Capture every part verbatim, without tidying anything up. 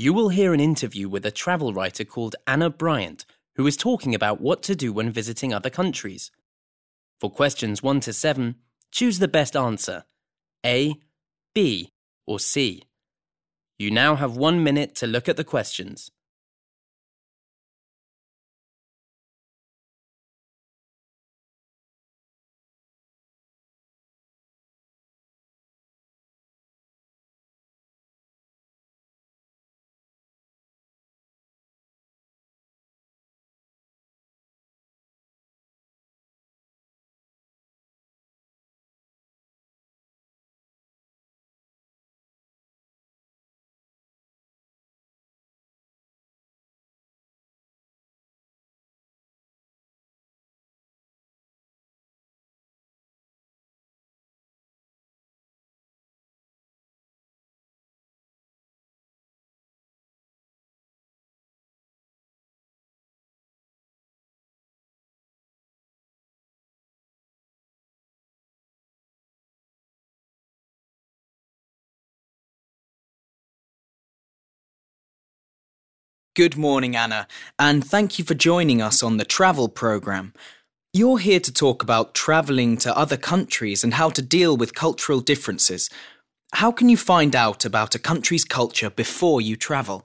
You will hear an interview with a travel writer called Anna Bryant, who is talking about what to do when visiting other countries. For questions one to seven, choose the best answer, A, B, or C. You now have one minute to look at the questions. Good morning, Anna, and thank you for joining us on the travel programme. You're here to talk about travelling to other countries and how to deal with cultural differences. How can you find out about a country's culture before you travel?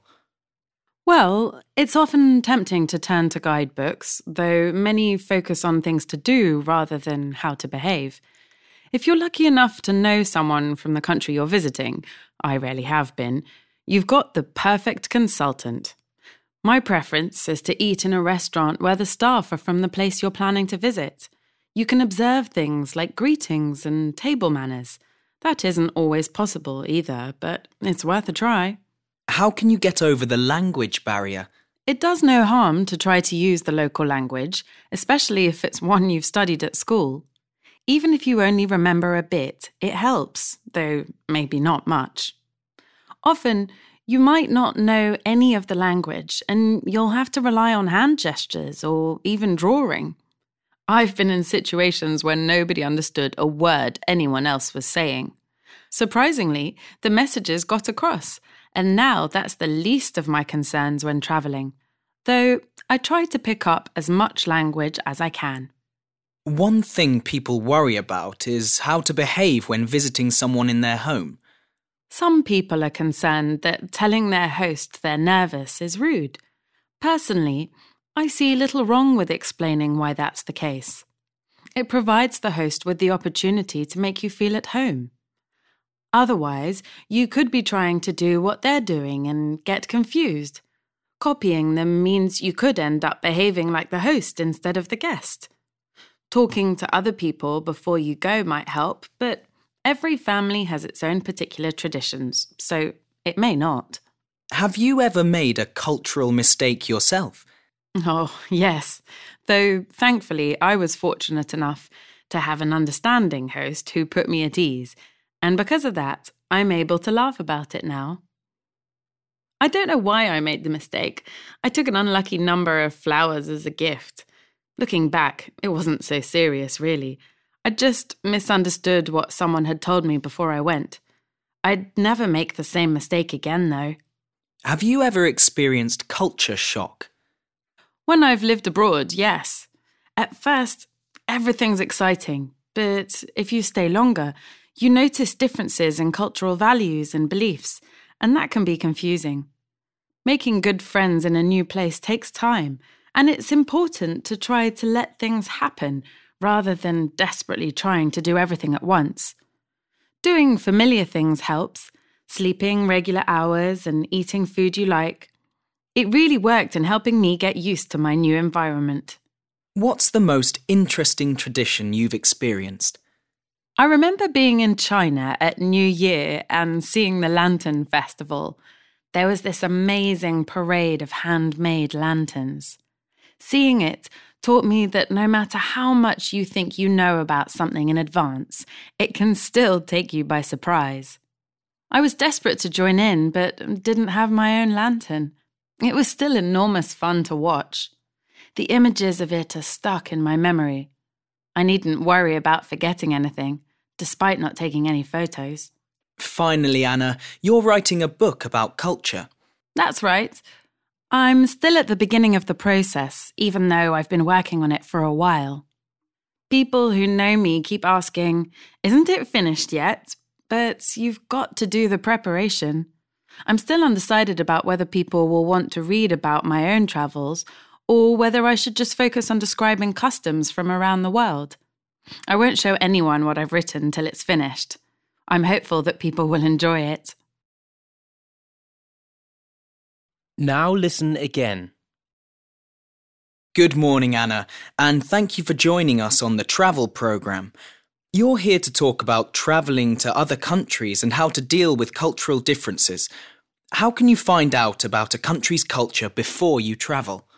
Well, it's often tempting to turn to guidebooks, though many focus on things to do rather than how to behave. If you're lucky enough to know someone from the country you're visiting, I rarely have been, you've got the perfect consultant. My preference is to eat in a restaurant where the staff are from the place you're planning to visit. You can observe things like greetings and table manners. That isn't always possible either, but it's worth a try. How can you get over the language barrier? It does no harm to try to use the local language, especially if it's one you've studied at school. Even if you only remember a bit, it helps, though maybe not much. Often, you might not know any of the language, and you'll have to rely on hand gestures or even drawing. I've been in situations where nobody understood a word anyone else was saying. Surprisingly, the messages got across, and now that's the least of my concerns when travelling, though I try to pick up as much language as I can. One thing people worry about is how to behave when visiting someone in their home. Some people are concerned that telling their host they're nervous is rude. Personally, I see little wrong with explaining why that's the case. It provides the host with the opportunity to make you feel at home. Otherwise, you could be trying to do what they're doing and get confused. Copying them means you could end up behaving like the host instead of the guest. Talking to other people before you go might help, but every family has its own particular traditions, so it may not. Have you ever made a cultural mistake yourself? Oh, yes. Though, thankfully, I was fortunate enough to have an understanding host who put me at ease, and because of that, I'm able to laugh about it now. I don't know why I made the mistake. I took an unlucky number of flowers as a gift. Looking back, it wasn't so serious, really. I just misunderstood what someone had told me before I went. I'd never make the same mistake again, though. Have you ever experienced culture shock? When I've lived abroad, yes. At first, everything's exciting, but if you stay longer, you notice differences in cultural values and beliefs, and that can be confusing. Making good friends in a new place takes time, and it's important to try to let things happen rather than desperately trying to do everything at once. Doing familiar things helps, sleeping regular hours and eating food you like. It really worked in helping me get used to my new environment. What's the most interesting tradition you've experienced? I remember being in China at New Year and seeing the Lantern Festival. There was this amazing parade of handmade lanterns. Seeing it taught me that no matter how much you think you know about something in advance, it can still take you by surprise. I was desperate to join in, but didn't have my own lantern. It was still enormous fun to watch. The images of it are stuck in my memory. I needn't worry about forgetting anything, despite not taking any photos. Finally, Anna, you're writing a book about culture. That's right. I'm still at the beginning of the process, even though I've been working on it for a while. People who know me keep asking, isn't it finished yet? But you've got to do the preparation. I'm still undecided about whether people will want to read about my own travels or whether I should just focus on describing customs from around the world. I won't show anyone what I've written till it's finished. I'm hopeful that people will enjoy it. Now listen again. Good morning, Anna, and thank you for joining us on the travel program. You're here to talk about travelling to other countries and how to deal with cultural differences. How can you find out about a country's culture before you travel?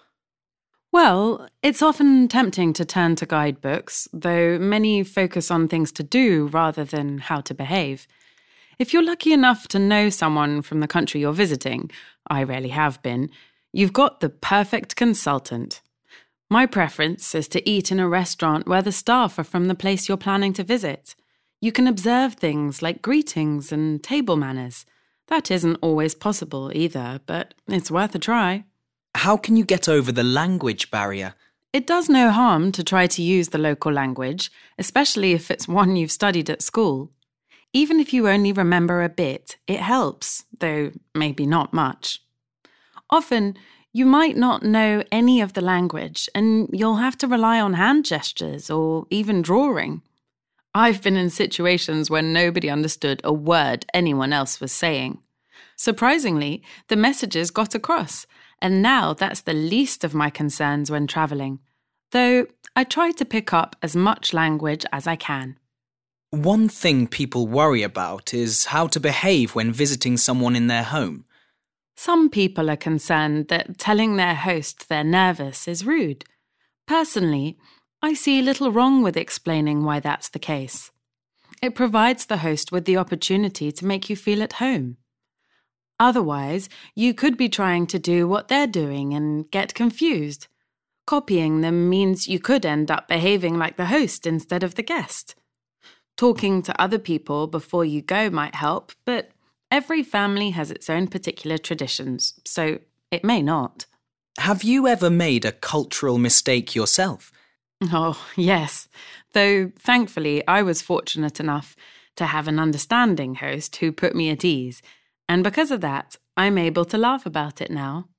Well, it's often tempting to turn to guidebooks, though many focus on things to do rather than how to behave. If you're lucky enough to know someone from the country you're visiting, I rarely have been, you've got the perfect consultant. My preference is to eat in a restaurant where the staff are from the place you're planning to visit. You can observe things like greetings and table manners. That isn't always possible either, but it's worth a try. How can you get over the language barrier? It does no harm to try to use the local language, especially if it's one you've studied at school. Even if you only remember a bit, it helps, though maybe not much. Often, you might not know any of the language, and you'll have to rely on hand gestures or even drawing. I've been in situations where nobody understood a word anyone else was saying. Surprisingly, the messages got across, and now that's the least of my concerns when travelling, though I try to pick up as much language as I can. One thing people worry about is how to behave when visiting someone in their home. Some people are concerned that telling their host they're nervous is rude. Personally, I see little wrong with explaining why that's the case. It provides the host with the opportunity to make you feel at home. Otherwise, you could be trying to do what they're doing and get confused. Copying them means you could end up behaving like the host instead of the guest. Talking to other people before you go might help, but every family has its own particular traditions, so it may not. Have you ever made a cultural mistake yourself? Oh, yes. Though, thankfully, I was fortunate enough to have an understanding host who put me at ease, and because of that, I'm able to laugh about it now.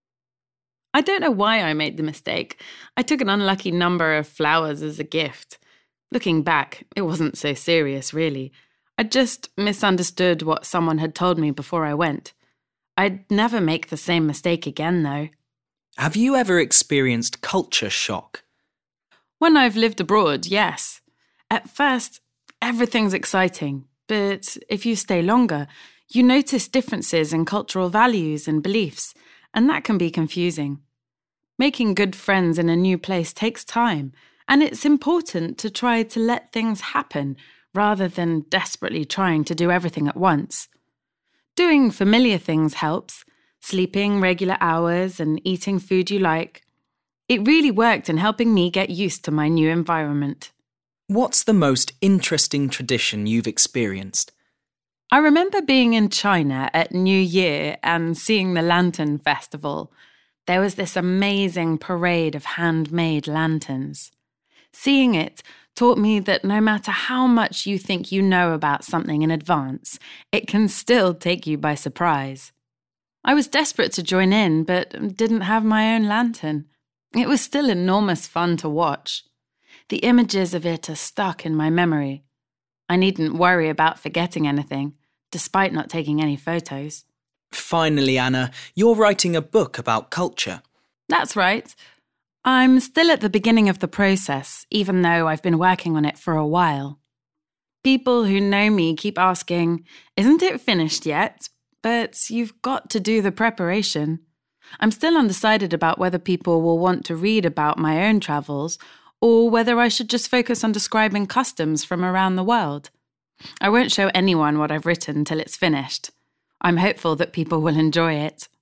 I don't know why I made the mistake. I took an unlucky number of flowers as a gift. Looking back, it wasn't so serious, really. I just misunderstood what someone had told me before I went. I'd never make the same mistake again, though. Have you ever experienced culture shock? When I've lived abroad, yes. At first, everything's exciting, but if you stay longer, you notice differences in cultural values and beliefs, and that can be confusing. Making good friends in a new place takes time, and it's important to try to let things happen rather than desperately trying to do everything at once. Doing familiar things helps, sleeping regular hours and eating food you like. It really worked in helping me get used to my new environment. What's the most interesting tradition you've experienced? I remember being in China at New Year and seeing the Lantern Festival. There was this amazing parade of handmade lanterns. Seeing it taught me that no matter how much you think you know about something in advance, it can still take you by surprise. I was desperate to join in, but didn't have my own lantern. It was still enormous fun to watch. The images of it are stuck in my memory. I needn't worry about forgetting anything, despite not taking any photos. Finally, Anna, you're writing a book about culture. That's right. I'm still at the beginning of the process, even though I've been working on it for a while. People who know me keep asking, isn't it finished yet? But you've got to do the preparation. I'm still undecided about whether people will want to read about my own travels or whether I should just focus on describing customs from around the world. I won't show anyone what I've written till it's finished. I'm hopeful that people will enjoy it.